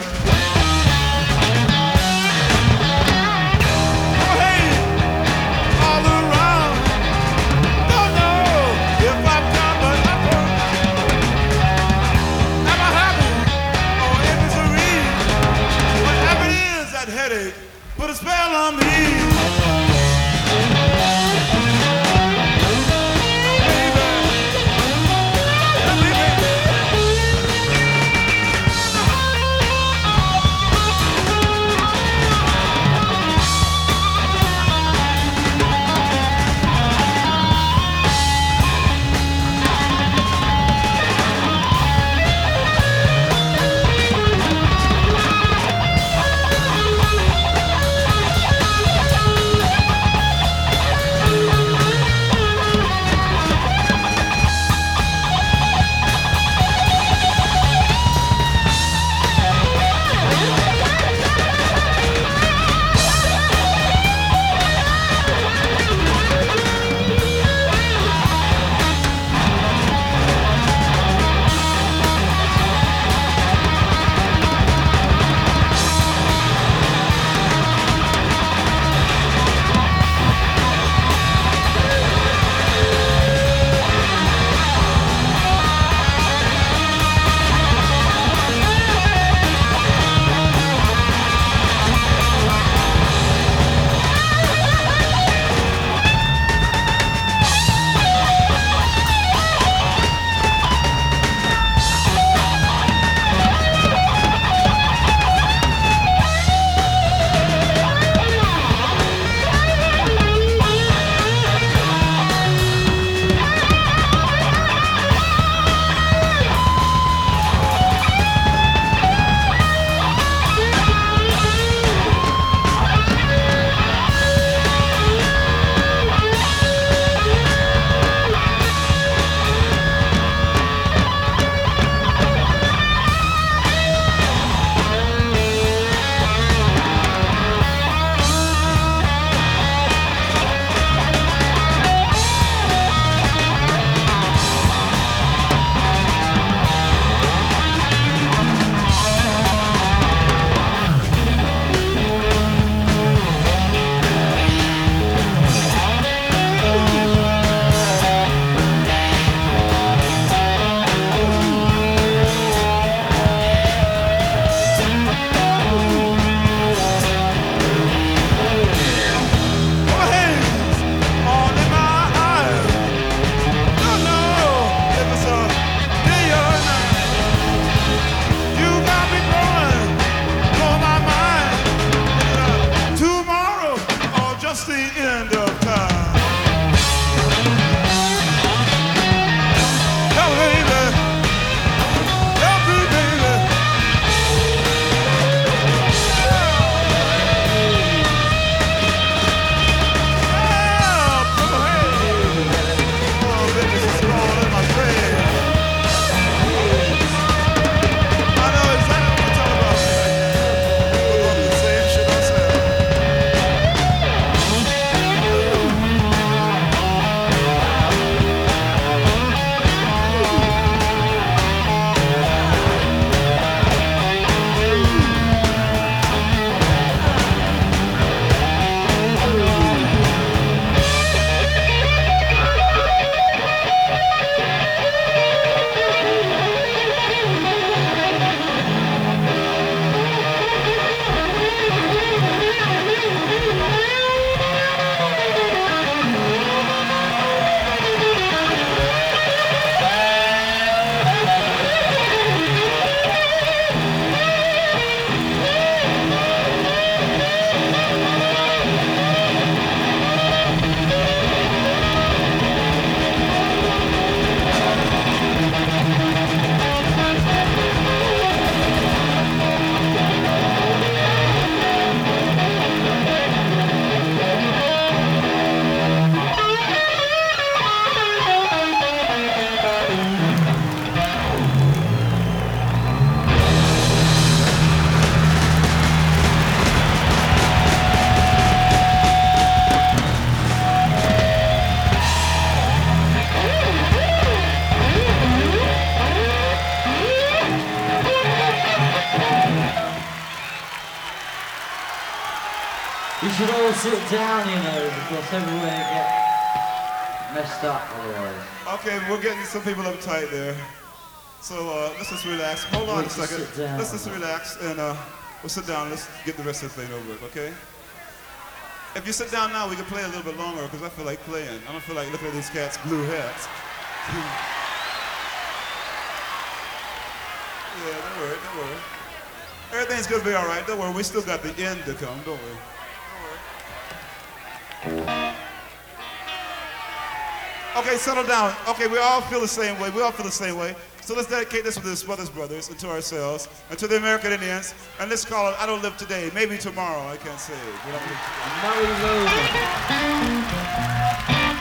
Put a spell on me. You should all sit down, you know, because everywhere get messed up otherwise. Okay, we're getting some people uptight there. So let's just relax. Hold on a second. Let's just relax and we'll sit down. Let's get the rest of the thing over with, okay? If you sit down now, we can play a little bit longer because I feel like playing. I don't feel like looking at these cats' blue hats. Yeah, don't worry, don't worry. Everything's gonna be all right. Don't worry, we still got the end to come, don't we? Okay, settle down. Okay, we all feel the same way. We all feel the same way. So let's dedicate this to the Smothers Brothers and to ourselves and to the American Indians. And let's call it I Don't Live Today. Maybe tomorrow, I can't say. Murray Rover.